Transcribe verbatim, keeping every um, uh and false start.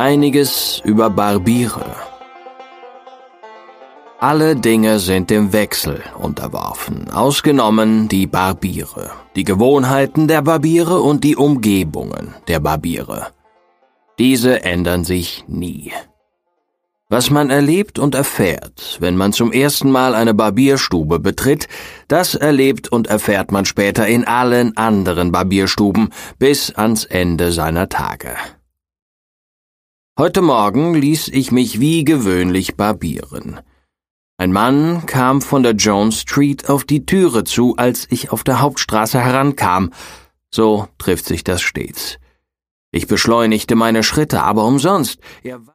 Einiges über Barbiere. Alle Dinge sind dem Wechsel unterworfen, ausgenommen die Barbiere, die Gewohnheiten der Barbiere und die Umgebungen der Barbiere. Diese ändern sich nie. Was man erlebt und erfährt, wenn man zum ersten Mal eine Barbierstube betritt, das erlebt und erfährt man später in allen anderen Barbierstuben bis ans Ende seiner Tage. Heute Morgen ließ ich mich wie gewöhnlich barbieren. Ein Mann kam von der Jones Street auf die Türe zu, als ich auf der Hauptstraße herankam. So trifft sich das stets. Ich beschleunigte meine Schritte, aber umsonst. Er